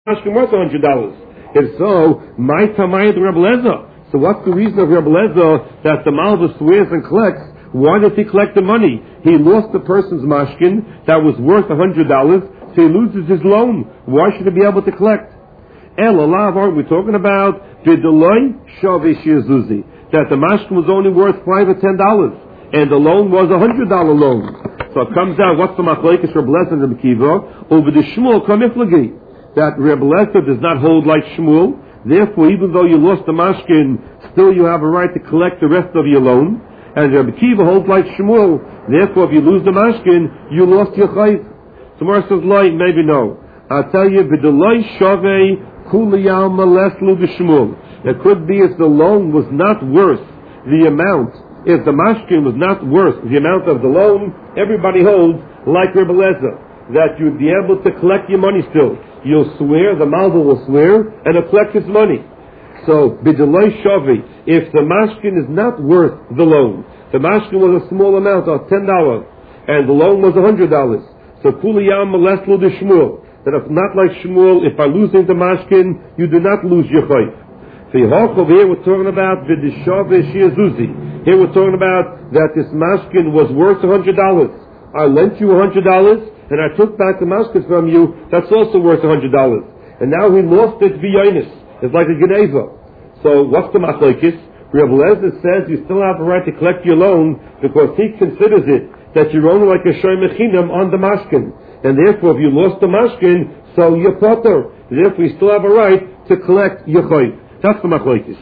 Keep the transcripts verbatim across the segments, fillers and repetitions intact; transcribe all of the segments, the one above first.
mashkin worth one hundred dollars? If so, my tamayid Rebbe Lezer. So what's the reason of Rebbe Lezer that the malva swears and collects? Why does he collect the money? He lost the person's mashkin that was worth one hundred dollars, so he loses his loan. Why should he be able to collect? El alav, aren't we talking about B'deloi Shavei Shiazuzi, that the mashkin was only worth five or ten dollars, and the loan was a hundred dollar loan. So it comes down, what's the machlekes Rebbe Lezer and Rebbe Kiva? Over the Shmuel kamiflagi, that Rebbe Lezer does not hold like Shmuel. Therefore, even though you lost the mashkin, still you have a right to collect the rest of your loan. And Rebbe Kiva holds like Shmuel. Therefore, if you lose the mashkin, you lost your chayv. Tomorrow says, "Loi, maybe no." I'll tell you, B'deloi Shavei Kuliyal Maleslu B'Shmuel. It could be if the loan was not worth the amount, if the mashkin was not worth the amount of the loan, everybody holds like Rebbe Lezer, that you'd be able to collect your money still. You'll swear, the malva will swear, and he'll collect his money. So, B'deloi Shavei, if the mashkin is not worth the loan, the mashkin was a small amount of ten dollars, and the loan was one hundred dollars. So, Kuliyam Maleslu B'Shmuel. That if not like Shmuel, if by losing the mashkin, you do not lose your chayv. So over here we're talking about v'dishaveh shiazuzi. Here we're talking about that this mashkin was worth one hundred dollars. I lent you one hundred dollars, and I took back the mashkin from you, that's also worth one hundred dollars. And now he lost it v'yonis. It's like a geneva. So what's the machlekes? Rebbe Lezer says you still have a right to collect your loan because he considers it that you're only like a shoy mechinam on the mashkin. And therefore, if you lost the mashkin, so you're potter. Therefore, you still have a right to collect your chayv. That's the machlekes.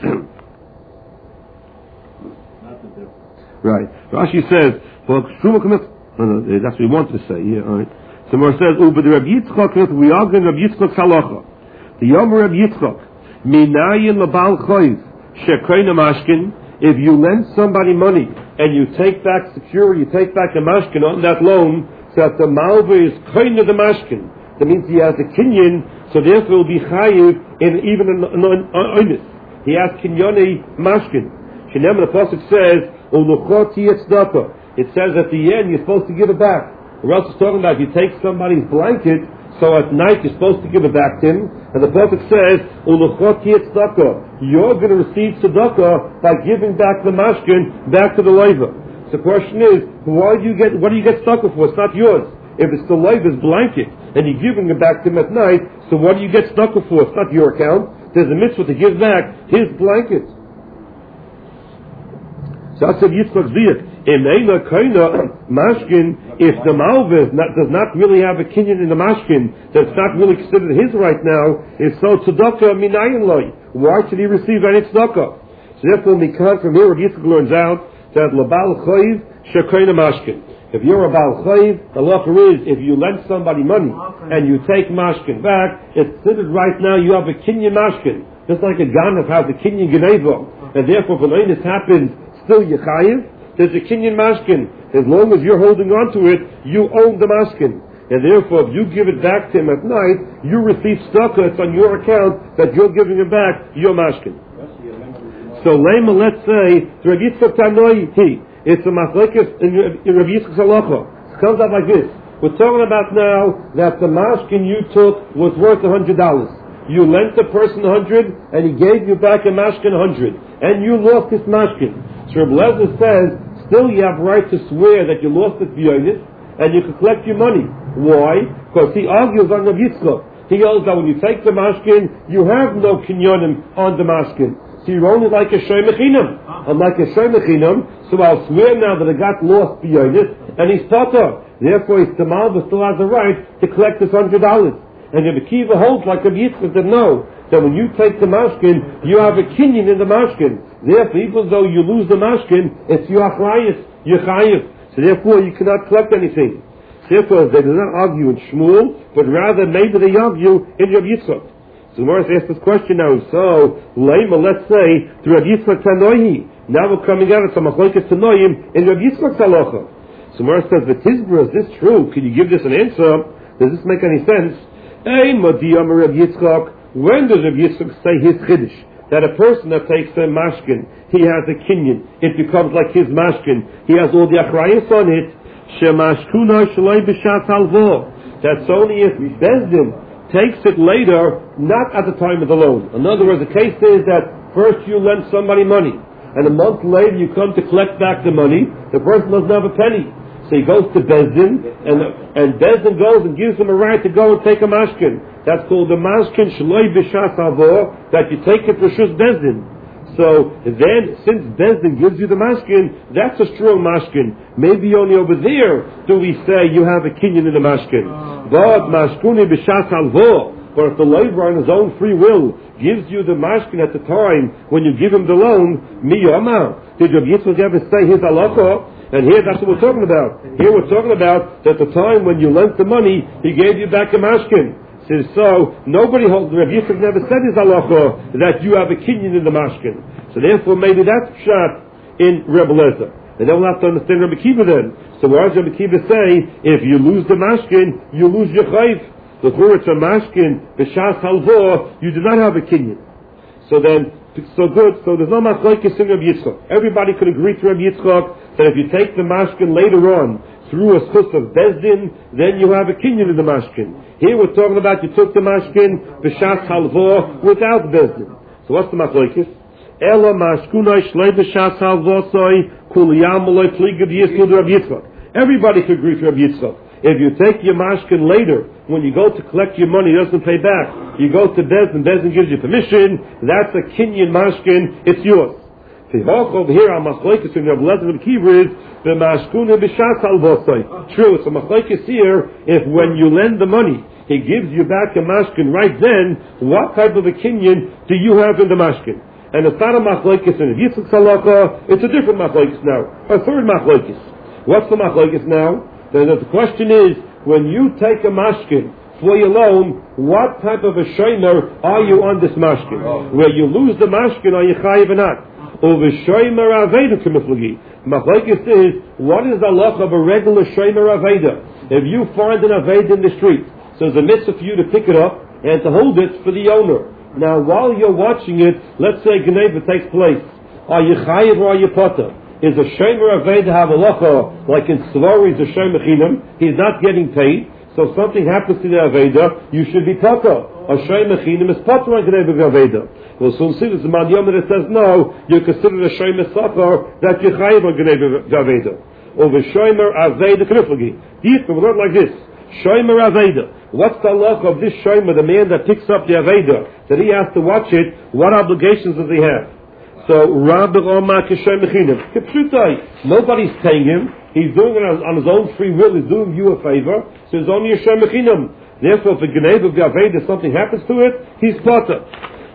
Right. Rashi says, well, no, no, that's what we wanted to say. Yeah, all right. So more says, "Uber the Rabbi Yitzchak, we are going Rabbi Yitzchak's halacha. The Yom Rabbi Yitzchak, minayin labal chayv shekoyna mashkin. If you lend somebody money and you take back security, you take back the mashkin on that loan, so that the malva is kind of the mashkin. That means he has a kinyan, so therefore will be chayiv in even an oinus. He has kinyoni mashkin. Shinem, the pasuk says, "Uluchoti etzdaka." It says at the end you're supposed to give it back. Or else it's talking about if you take somebody's blanket, so at night you're supposed to give it back to him. And the pasuk says, "Uluchoti etzdaka." You're going to receive tzedakah by giving back the mashkin back to the leiva. The question is, why do you get, what do you get stuck for? It's not yours. If it's the leiva's blanket, and you're giving it back to him at night, so what do you get stuck for? It's not your account. There's a mitzvah to give back his blanket. So I said, Yitzchak Ziyach, Emeina Kaina Mashkin, if the malva does not really have a kinyan in the mashkin, that's not really considered his right now, is so tzedakah minayin loy. Why should he receive any tzedakah? So therefore, Mikan from here, Yitzchak learns out that labal chayv shekoyna mashkin. If you're a bal chayv, the law is if you lend somebody money and you take mashkin back, it's considered right now you have a kinyan mashkin, just like a ganav has a kinyan geneva, and therefore when this happens, still you chayiv. There's a kinyan mashkin. As long as you're holding on to it, you own the mashkin, and therefore if you give it back to him at night, you receive tzedakah. It's on your account that you're giving him back your mashkin. So lema, let's say, Rabbi Yitzchak Tanoi, it's a machlekes in Rabbi Yitzchak's halacha. It comes out like this. We're talking about now that the mashkin you took was worth a hundred dollars. You lent the person a hundred, and he gave you back a mashkin a hundred, and you lost this mashkin. So Rabbi Lezer says, still you have right to swear that you lost it v'yonis, and you can collect your money. Why? Because he argues on Rabbi Yitzchak. He holds that when you take the mashkin, you have no kinyonim on the mashkin. So you're only like a shoy mechinam. I'm like a shoy mechinam, so I'll swear now that I got lost b'yonis, and he's potter. Therefore, his tamalva still has the right to collect this hundred dollars. And Rebbe Kiva holds like Rebbe Yitzchak that no, that when you take the mashkin, you have a kinyan in the mashkin. Therefore, even though you lose the mashkin, it's your achrayus, your chayiv. So therefore, you cannot collect anything. Therefore, they do not argue in Shmuel, but rather maybe they argue in Rebbe Yitzchak. So Morris asked this question now. So, Lema, let's say, to Rabbi Yitzchak Tanoihi. Now we're coming out of some machlekes Tanoim in Rabbi Yitzchak's halacha. So Morris says, "V'tizbra, is this true? Can you give this an answer? Does this make any sense?" Hey, Madiyam Rabbi Yitzchak. When does Rabbi Yitzchak say his chiddush? That a person that takes a mashkin, he has a kinyan. It becomes like his mashkin. He has all the achrayus on it. Shemashkuna shalai b'shat halvo. That's only if Bezdin takes it later, not at the time of the loan. In other words, the case is that first you lend somebody money, and a month later you come to collect back the money, the person doesn't have a penny. So he goes to Bezdin, and and Bezdin goes and gives him a right to go and take a mashkin. That's called the mashkin shloi b'shas avor, that you take it for shus Bezdin. So then, since Bezdin gives you the mashkin, that's a strong mashkin. Maybe only over there do we say you have a kinyan in the mashkin. But mashkuni b'shas avor. But if the labor on his own free will gives you the mashkin at the time when you give him the loan, mi yama. Did Rabbi Yitzchak ever say his halacha? And here, that's what we're talking about. Here we're talking about that the time when you lent the money, he gave you back a mashkin. So, so nobody holds, Rabbi Yitzchak never said his halacha that you have a kinyan in the mashkin. So therefore, maybe that's shot in Rebbe Lezer. And then we'll have to understand Rabbi Kiva then. So why does Rabbi Kiva say, if you lose the mashkin, you lose your chayv? The it's a mashkin, b'shas halvor, you do not have a kinyan. So then, so good, so there's no machlokes in Rabbi Yitzchak. Everybody could agree to Rabbi Yitzchak that if you take the mashkin later on through a schus of Bezdin, then you have a kinyan in the mashkin. Here we're talking about you took the mashkin b'shas halvor without Bezdin. So what's the machlokes? Ela mashkunai shlei b'shas halvor soy kul yamaloi pligad yisud Rabbi Yitzchak. Everybody could agree to Rabbi Yitzchak. If you take your mashkin later, when you go to collect your money, it doesn't pay back. You go to Bezdin, Bezdin gives you permission, that's a kinyan mashkin, it's yours. Over here, on machlokes in Rabbi Lezer and Kiva is the mashkuna b'shas halvosai. True, it's a machlokes here. If when you lend the money, he gives you back a mashkin right then, what type of a kinyan do you have in the mashkin? And it's not a machlokes in Yitzchak's halacha, it's a different machlokes now. A third machlokes. What's the machlokes now? Then the question is, when you take a mashkin for your loan, what type of a shomer are you on this mashkin? Oh. Where you lose the mashkin, are you chayiv or not? Over shomer aveda k'miflagi. Machlokes is, what is the halacha of a regular shomer aveda? If you find an aveda in the street, so there's a mitzvah for you to pick it up and to hold it for the owner. Now, while you're watching it, let's say Geneva takes place. Are you chayiv or are you potter? Is a shomer aveda have a halacha like in Svari is a shomer chinam? He's not getting paid, so if something happens to the aveda, you should be potter. A shomer chinam is potter on Geneva aveda. We'll soon see this in Madiyam that says no, you're considered a shomer sachar that you're chayiv on Geneva aveda. Over shomer aveda kniflagi. These we learn like this. Shomer aveda. What's the halacha of this shomer, the man that picks up the aveda, that he has to watch it? What obligations does he have? So, Rabbi Omar Kishem Mechinim. Nobody's paying him. He's doing it on his own free will. He's doing you a favor. So, it's only a Shem Mechinim. Therefore, if a Geneva of Gaveda, something happens to it, he's potter.